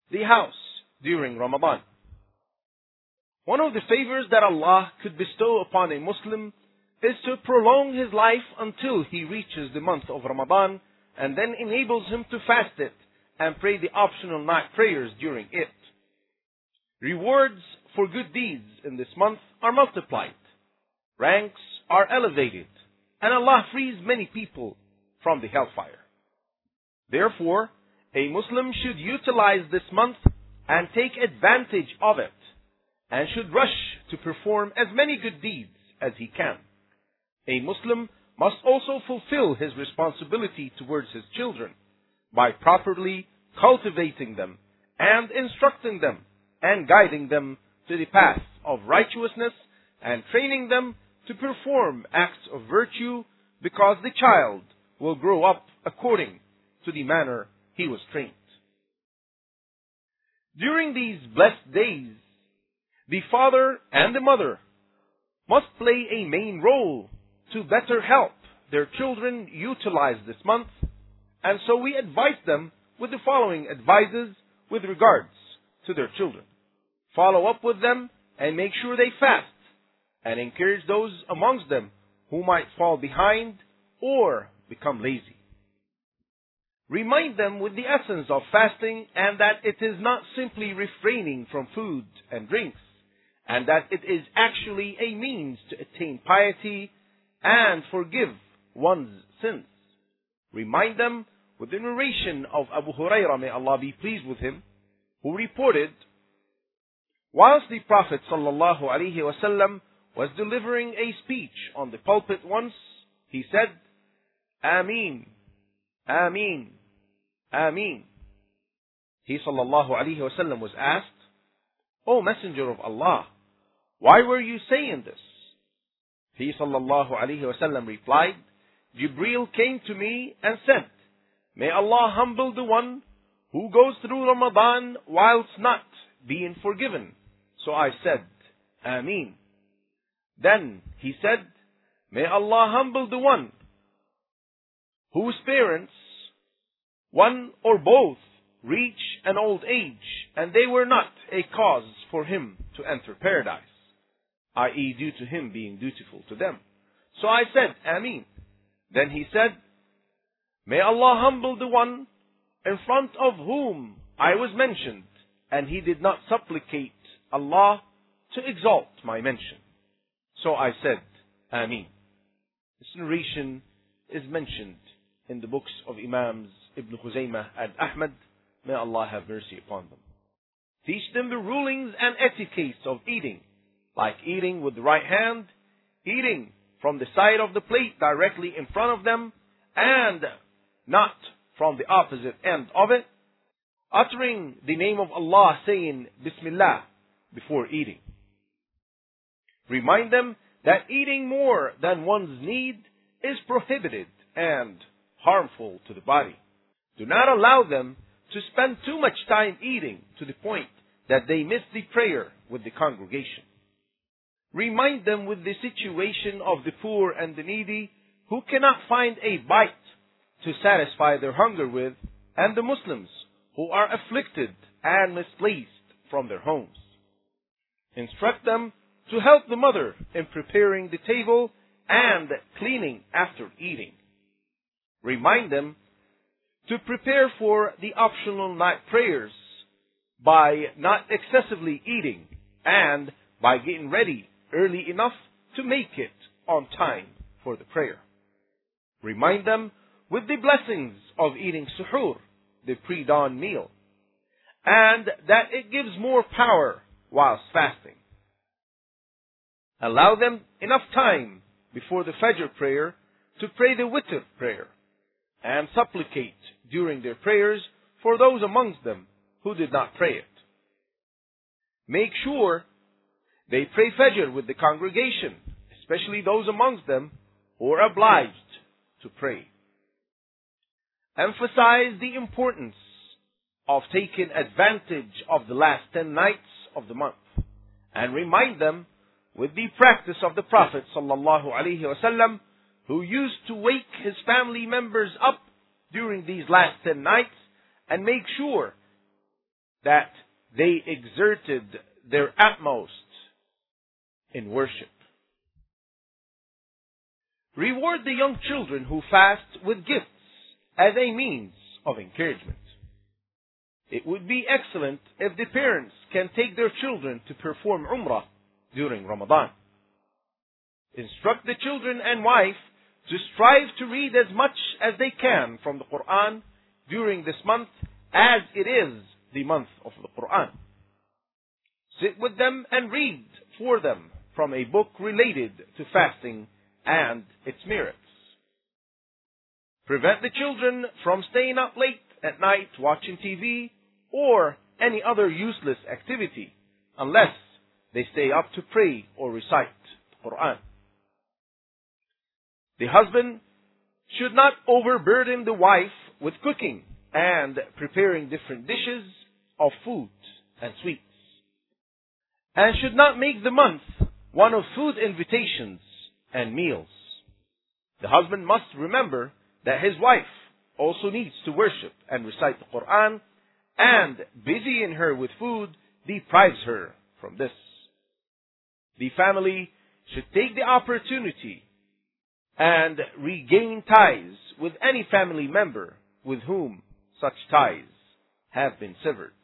the house during Ramadan. One of the favors that Allah could bestow upon a Muslim is to prolong his life until he reaches the month of Ramadan, and then enables him to fast it and pray the optional night prayers during it. Rewards for good deeds in this month are multiplied. Ranks are elevated, and Allah frees many people from the hellfire. Therefore, a Muslim should utilize this month and take advantage of it, and should rush to perform as many good deeds as he can. A Muslim must also fulfill his responsibility towards his children by properly cultivating them and instructing them and guiding them to the path of righteousness and training them to perform acts of virtue, because the child will grow up according to the manner he was trained. During these blessed days, the father and the mother must play a main role to better help their children utilize this month, and so we advise them with the following advices with regards to their children. Follow up with them and make sure they fast, and encourage those amongst them who might fall behind or become lazy. Remind them with the essence of fasting, and that it is not simply refraining from food and drinks, and that it is actually a means to attain piety and forgive one's sins. Remind them with the narration of Abu Hurairah, may Allah be pleased with him, who reported, whilst the Prophet ﷺ was delivering a speech on the pulpit once, he said, Ameen, Ameen, Ameen. He ﷺ was asked, O Messenger of Allah, why were you saying this? He ﷺ replied, Jibreel came to me and said, may Allah humble the one who goes through Ramadan whilst not being forgiven. So I said, Ameen. Then he said, may Allah humble the one whose parents, one or both, reach an old age, and they were not a cause for him to enter paradise, i.e. due to him being dutiful to them. So I said, Ameen. Then he said, may Allah humble the one in front of whom I was mentioned, and he did not supplicate Allah to exalt my mention. So I said, Ameen. This narration is mentioned in the books of Imams Ibn Khuzaymah and Ahmad. May Allah have mercy upon them. Teach them the rulings and etiquettes of eating, like eating with the right hand, eating from the side of the plate directly in front of them, and not from the opposite end of it, uttering the name of Allah, saying Bismillah before eating. Remind them that eating more than one's need is prohibited and harmful to the body. Do not allow them to spend too much time eating to the point that they miss the prayer with the congregation. Remind them with the situation of the poor and the needy who cannot find a bite to satisfy their hunger with, and the Muslims who are afflicted and misplaced from their homes. Instruct them to help the mother in preparing the table and cleaning after eating. Remind them to prepare for the optional night prayers by not excessively eating and by getting ready early enough to make it on time for the prayer. Remind them with the blessings of eating suhoor, the pre-dawn meal, and that it gives more power whilst fasting. Allow them enough time before the Fajr prayer to pray the Witr prayer, and supplicate during their prayers for those amongst them who did not pray it. Make sure they pray Fajr with the congregation, especially those amongst them who are obliged to pray. Emphasize the importance of taking advantage of the last 10 nights of the month, and remind them with the practice of the Prophet ﷺ, who used to wake his family members up during these last 10 nights and make sure that they exerted their utmost in worship. Reward the young children who fast with gifts as a means of encouragement. It would be excellent if the parents can take their children to perform Umrah during Ramadan. Instruct the children and wife to strive to read as much as they can from the Quran during this month, as it is the month of the Quran. Sit with them and read for them from a book related to fasting and its merits. Prevent the children from staying up late at night watching TV or any other useless activity unless they stay up to pray or recite the Quran. The husband should not overburden the wife with cooking and preparing different dishes of food and sweets, and should not make the month one of food invitations and meals. The husband must remember that his wife also needs to worship and recite the Quran, and busying her with food deprives her from this. The family should take the opportunity and regain ties with any family member with whom such ties have been severed.